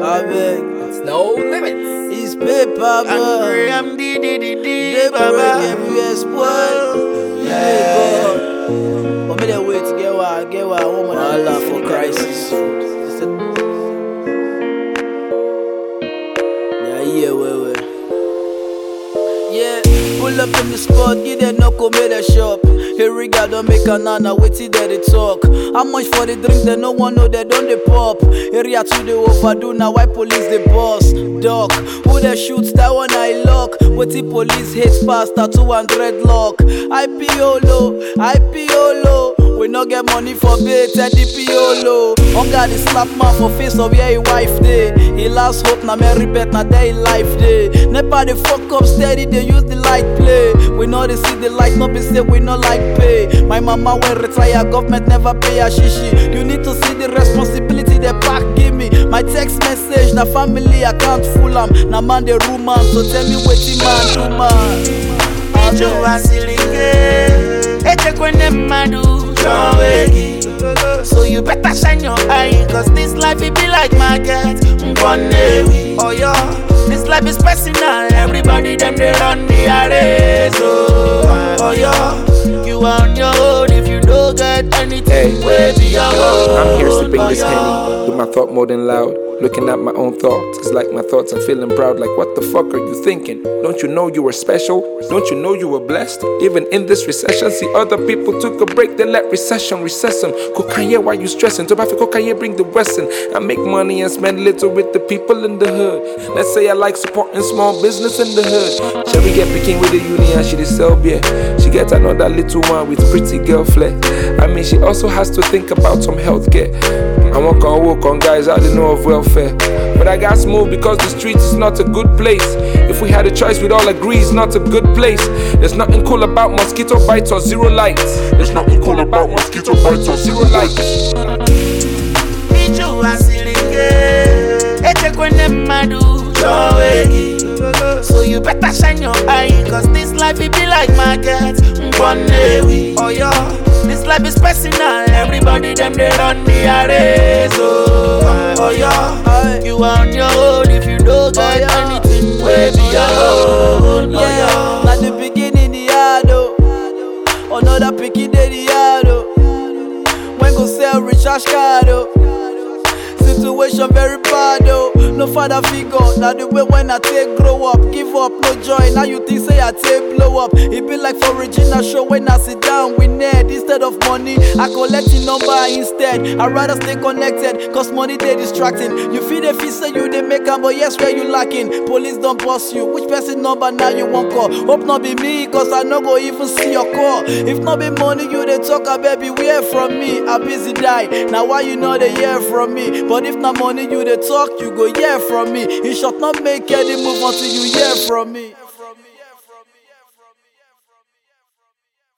I beg. It's no limits. It's paper, bro. I'm They D, break Baba. everywhere, spoil. Yeah, God. But me they wait to get what I want. Allah for crisis. Yeah, well. Yeah, pull up in the spot, give them no come the shop. Here we got don't make a nana, wait till they talk. How much for the drink, they no one know they don't they pop. Area to the overdo, now why police the boss? Dog, who they shoots, that one I lock. What the police hits past, that 200 lock. IPO low. We no get money for bait, Teddy Piolo. On God, the slap man for face of yeah, he wife day. He last hope, na Mary bet, na day life day. Nepa the fuck up steady, they use the light play. We know they see the light, no be say we no like pay. My mama when retire, government never pay a shishi. You need to see the responsibility they back give me. My text message, na family account full am. Na man the room man, so tell me what the man do man. Ijo wasilinge, eche kwende madu. So you better shine your eye, cause this life it be like market. Oh yeah, this life is personal. Everybody them they run the race. Oh yeah, you on your own if you don't get anything. Where be your own? I'm here sipping this Henny with my thought more than loud. Looking at my own thoughts, it's like my thoughts, I'm feeling proud. Like what the fuck are you thinking? Don't you know you were special? Don't you know you were blessed? Even in this recession, see other people took a break, they let recession recess them. Kokanye, why you stressing? Tobafi Kokanye bring the Western. I make money and spend little with the people in the hood. Let's say I like supporting small business in the hood. Shall we get picking with the uni and she dey sell beer? She gets another little one with pretty girl flair. I mean she also has to think about some healthcare. I won't walk on guys, I don't know of welfare. But I got smooth because the streets is not a good place. If we had a choice, we'd all agree it's not a good place. There's nothing cool about mosquito bites or zero lights. There's nothing cool about mosquito bites or zero lights. Ijo wasilinge, eche kwende madu. So you better shine your eye, cause this life it be like market. Oh yeah, this life is personal. Everybody them they run the race. Oh yeah, you on your own if you don't get anything. Where be your own? Yeah, at the beginning the yard oh, another picking the yard oh. When go sell recharge card oh. Situation very bad oh. No father figure, now the way when I take grow up. Give up, no joy, now you think say I take blow up. It be like for Regina show when I sit down with Ned. Instead of money, I collect the number instead. I rather stay connected, cause money they distracting. You feel the fee say you they make am, but yes where you lacking. Police don't boss you, which person number now you won't call? Hope not be me, cause I no go even see your call. If not be money you they talk about, baby, hear from me. I busy die, now why you know they hear from me? But if not money you they talk, you go hear from me. In short, not make any move until you hear from me.